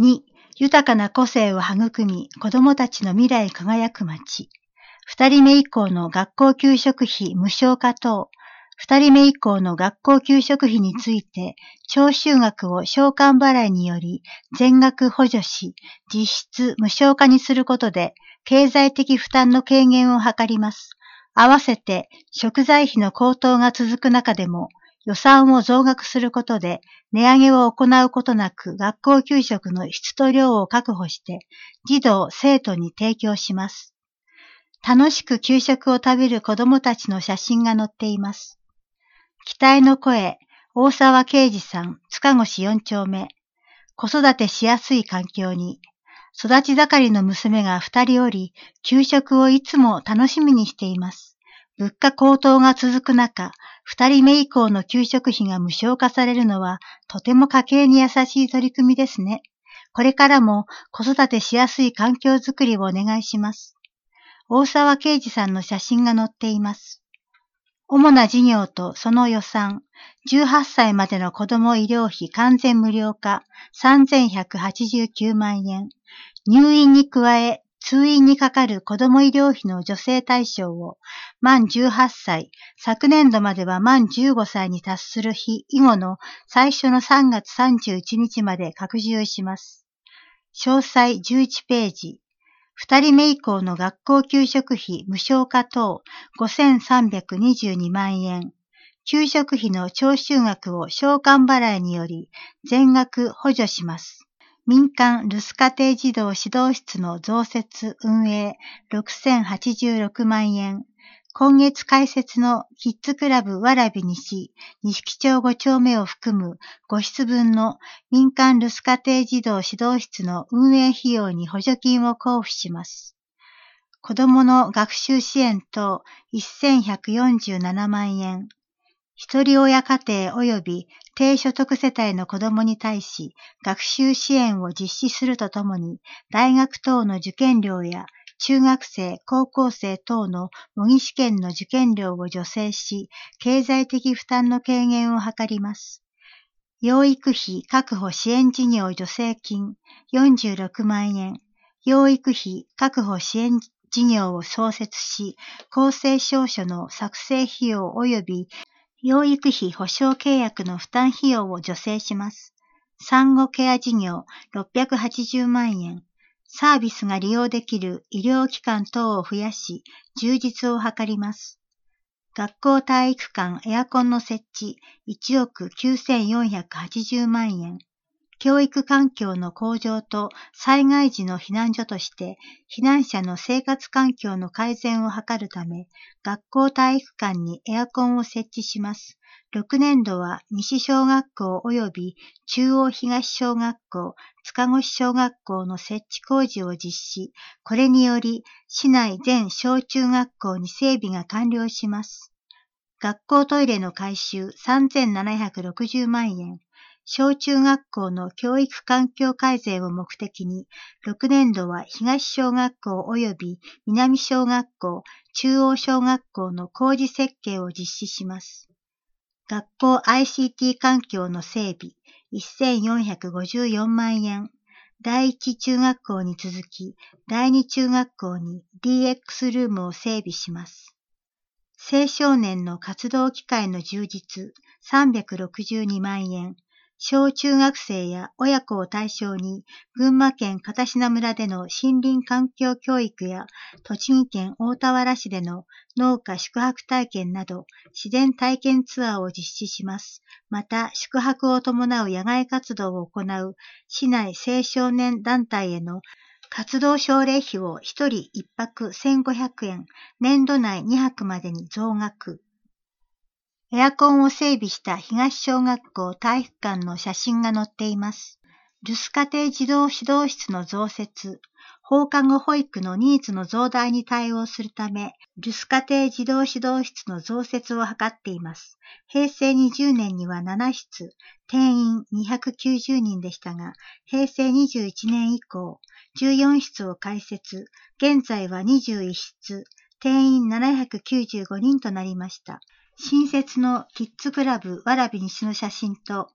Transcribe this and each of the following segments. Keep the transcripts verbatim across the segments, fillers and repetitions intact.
に、豊かな個性を育み、子どもたちの未来輝く町。二人目以降の学校給食費無償化等、二人目以降の学校給食費について、徴収額を償還払いにより全額補助し、実質無償化にすることで、経済的負担の軽減を図ります。合わせて、食材費の高騰が続く中でも、予算を増額することで、値上げを行うことなく学校給食の質と量を確保して、児童・生徒に提供します。楽しく給食を食べる子どもたちの写真が載っています。期待の声、大沢啓二さん、塚越よん丁目。子育てしやすい環境に。育ち盛りの娘が二人おり、給食をいつも楽しみにしています。物価高騰が続く中、二人目以降の給食費が無償化されるのは、とても家計に優しい取り組みですね。これからも子育てしやすい環境づくりをお願いします。大沢啓二さんの写真が載っています。主な事業とその予算、じゅうはっさいまでの子ども医療費完全無料化さんぜんひゃくはちじゅうきゅうまんえん、入院に加え通院にかかる子ども医療費の助成対象を満じゅうはっさい、昨年度までは満じゅうごさいに達する日以後の最初のさんがつさんじゅういちにちまで拡充します。詳細じゅういちページ。二人目以降の学校給食費無償化等ごせんさんびゃくにじゅうにまんえん。給食費の徴収額を償還払いにより全額補助します。民間留守家庭児童指導室の増設運営ろくせんはちじゅうろくまんえん。今月開設のキッズクラブわらび西、錦町ご丁目を含むご室分の民間留守家庭児童指導室の運営費用に補助金を交付します。子どもの学習支援等せんひゃくよんじゅうななまんえん。一人親家庭及び低所得世帯の子どもに対し学習支援を実施するとともに大学等の受験料や中学生、高校生等の模擬試験の受験料を助成し、経済的負担の軽減を図ります。養育費確保支援事業助成金よんじゅうろくまんえん。養育費確保支援事業を創設し、公正証書の作成費用及び養育費保証契約の負担費用を助成します。産後ケア事業ろっぴゃくはちじゅうまんえん。サービスが利用できる医療機関等を増やし、充実を図ります。学校体育館エアコンの設置いちおくきゅうせんよんひゃくはちじゅうまんえん。教育環境の向上と災害時の避難所として、避難者の生活環境の改善を図るため、学校体育館にエアコンを設置します。ろくねんどは西小学校及び中央東小学校、塚越小学校の設置工事を実施。これにより、市内全小中学校に整備が完了します。学校トイレの改修さんぜんななひゃくろくじゅうまんえん。小中学校の教育環境改善を目的に、ろくねんどは東小学校及び南小学校、中央小学校の工事設計を実施します。学校 アイシーティー 環境の整備せんよんひゃくごじゅうよんまんえん。第一中学校に続き、第二中学校に ディーエックス ルームを整備します。青少年の活動機会の充実さんびゃくろくじゅうにまんえん。小中学生や親子を対象に、群馬県片品村での森林環境教育や、栃木県大田原市での農家宿泊体験など、自然体験ツアーを実施します。また、宿泊を伴う野外活動を行う市内青少年団体への活動奨励費をひとりいっぱくせんごひゃくえん、年度内にはくまでに増額。エアコンを整備した東小学校体育館の写真が載っています。留守家庭児童指導室の増設、放課後保育のニーズの増大に対応するため、留守家庭児童指導室の増設を図っています。へいせいにじゅうねんにはななしつ、定員にひゃくきゅうじゅうにんでしたが、へいせいにじゅういちねん以降、じゅうよんしつを開設、現在はにじゅういっしつ、定員ななひゃくきゅうじゅうごにんとなりました。新設のキッズクラブわらび西の写真と、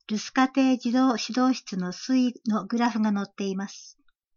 留守家庭児童指導室の推移のグラフが載っています。